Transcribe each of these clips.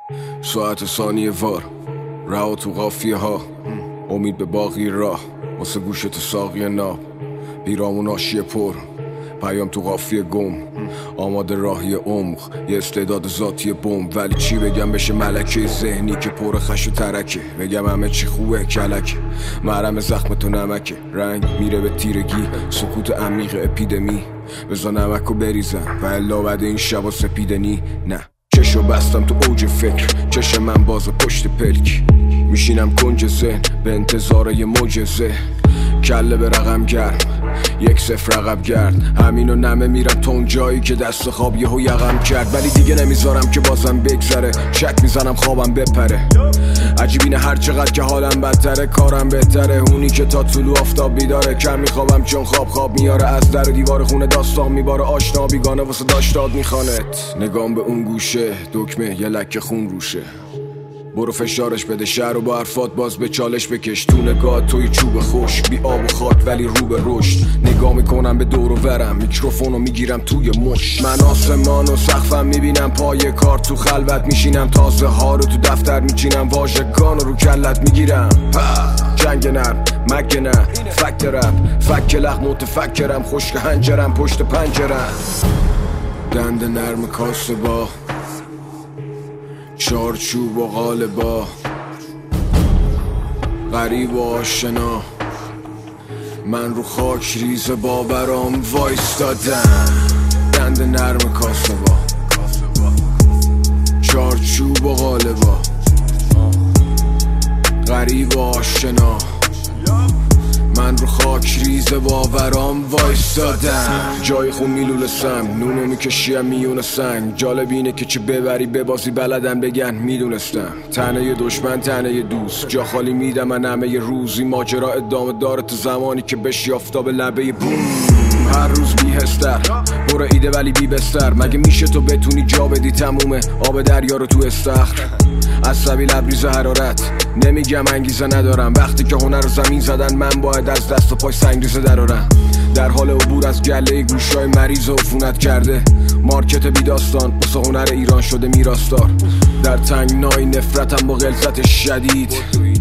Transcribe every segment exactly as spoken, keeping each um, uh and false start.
ساعت ثانیه وار رها تو قافیه ها، امید به باقی راه واسه گوشت ساقی ناب، بیرامون آشیه پر پیام تو قافیه گم، آماده راهی عمق یه استعداد ذاتی بم. ولی چی بگم بشه ملکه ذهنی که پر خش و ترکه، بگم همه چی خوبه کلکه، مرهم زخم تو نمکه، رنگ میره به تیرگی، سکوت عمیق اپیدمی، بزا نمکو بریزم و الا بعد این شبا سپیدنی. نه چشو بستم تو اوج فکر، چشم من باز پشت پلک، میشینم کنج ذهن به انتظار یه معجزه، کله به رقم گرم یک صفر رقم گرد، همینو نمه میرم تا اون جایی که دست خواب یهو یقم کرد. ولی دیگه نمیذارم که بازم بگذره، شک میزنم خوابم بپره، عجیب اینه هر چقدر که حالم بدتره کارم بهتره، اونی که تا طلوع آفتاب بیداره، کم میخوابم چون خواب خواب میاره، از در دیوار خونه داستان میباره، آشنا بیگانه واسه داشتاد میخوانت، نگام به اون گوشه دکمه یه لکه خون روشه، برو فشارش بده شهر و با حرفات باز به چالش بکش، تو نگاه توی چوب خشک بی آب و خاک ولی رو به رشد، نگاه میکنم به دور و ورم میکروفونو میگیرم توی مش، من آسمان و سقفم میبینم پای کار، تو خلوت میشینم تازه ها رو تو دفتر میچینم، واژگان رو کلت میگیرم، جنگ نرم مگه نه فکت رب فک لخ متفکرم، خشک هنجرم پشت پنجرم، دند نرم کاسه با چارچوب و غالبا، غریب و آشنا، من رو خاک ریز باورام وایستادم، دند نرم کاسه با چارچوب و غالبا، غریب و آشنا، من رو خاک ریز باورام وایستادم، جای خون میلولسم نونو میکشیم میون سنگ، جالب اینه که چه ببری ببازی بلدن بگن میدونستم، تنه دشمن تنه دوست، جا خالی میدم من همه روزی، ماجرا ادامه داره تا زمانی که بشی آفتاب لبه بوم، هر روز بیهستر برو ایده ولی بی بستر، مگه میشه تو بتونی جا بدی تمومه آب دریا رو تو استخر، عصبی لبریز حرارت نمیگم انگیزه ندارم، وقتی که هنر رو زمین زدن من باید از دست و پای سنگریزه درارم، در حال عبور از گله گوشای مریض و عفونت کرده، مارکت بی داستان واسه هنر ایران شده میراثدار، در تنگنای نفرتم با غلظت شدید،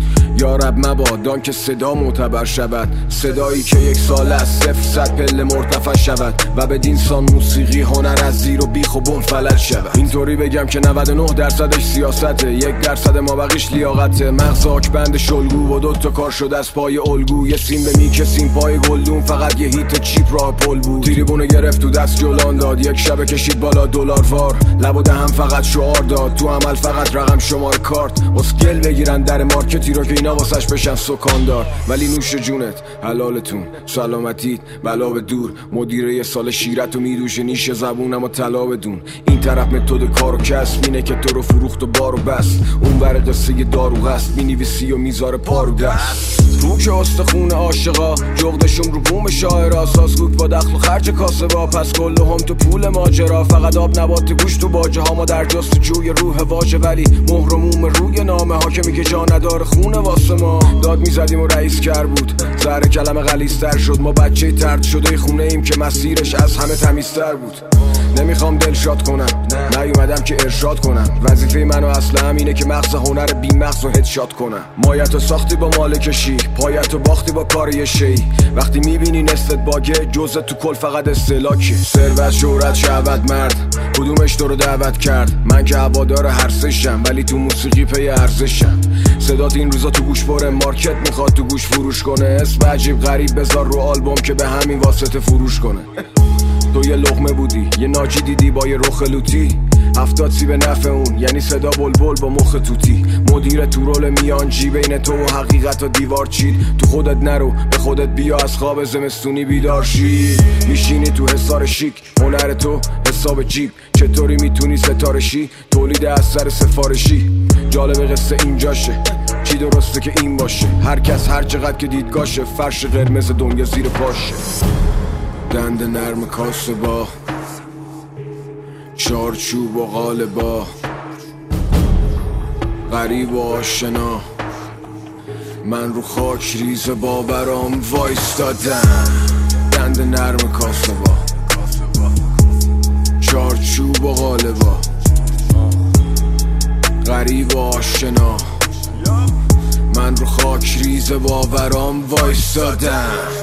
یا رب مبادان که صدا معتبر شود، صدایی که یک سال از صفر صد پله مرتفع شود و به دینسان موسیقی هنر از زیر و بیخ و بن فلج شود، اینطوری بگم که نود و نه درصدش سیاسته، یک درصد ما بقیش لیاقته، مغز آکبند شلگو و دوتا کار شده از پای الگو، یه سیم به میکسیم پای گلدون، فقط یه هیت چیپ راه پل بود، تریبونو گرفت تو دست جولان داد، یک شب کشید بالا دلار وار، لب و دهم فقط شعار داد، تو عمل فقط رقم شماره کارت، اسکل بگیرن در مارکتی رو که اینا واسش بشن سکاندار، ولی نوش جونت حلالتون سلامتیت بلا به دور، مدیره یه سال شیرت و میدوشه نیش زبونم و طلا بدون، این طرف متد کار و کسب اینه که تو رو فروخت و بار و بست، اون ور قصه دارو هست مینویسی و میذاره پارو دست، رو که استخون عاشقا جغدشون رو بوم شاعرا، سازگوک با دخل و خرج کاسه با، پس کل هم تو پول ماجرا، فقط آب نبات گوش تو باجه ها، ما در جستجوی روح واژه ولی مهرموم روی نامه ها که میگه جا نداره خونه واسه ما، داد میزدیم و رئیس کر بود زهر کلمه غلیظ‌تر شد، ما بچه ترد شده خونه ایم که مسیرش از همه تمیزتر بود، نمیخوام دلشاد کنم نیومدم که ارشاد کنم، وظیفه منو اصلا همینه که مغز هنر بی مغز و هدشات کنم، مایتو ساختی با مالکشی پایتو باختی با کار یه شی، وقتی میبینی نستت باگه جزء تو کل فقط استهلاکی، ثروت شهرت شهوت مرد کدومش تو رو دعوت کرد، من که هوادار هر سشم ولی تو موسیقی پی ارزشم، صدات این روزا تو گوش پره، مارکت میخواد تو گوش فروش کنه، اسم عجیب غریب بذار رو آلبوم که به همین واسطه فروش کنه، تو یه لقمه بودی یه ناجی دیدی با یه رخ لوتی، هفتاد سی به نفع اون یعنی صدا بلبل با مخ توتی، مدیر تو رول میانجی بین تو و حقیقت و دیوار چید، تو خودت نرو به خودت بیا از خواب زمستونی بیدار شی، میشینی تو حصار شیک هنر تو حساب جیب، چطوری میتونی ستاره شی تولید اثر سفارشی، جالب قصه اینجاشه چی درسته که این باشه، هر کس هر چقدر که دیدگاشه، فرش قرمز دنیا زیر پاشه، دند نرم کاسه با چارچوب و غالبا، غریب و آشنا، من رو خاک ریز باورام وایستادم، دند نرم کاسه با چارچوب و غالبا، غریب و آشنا، من رو خاک ریز باورام وایستادم.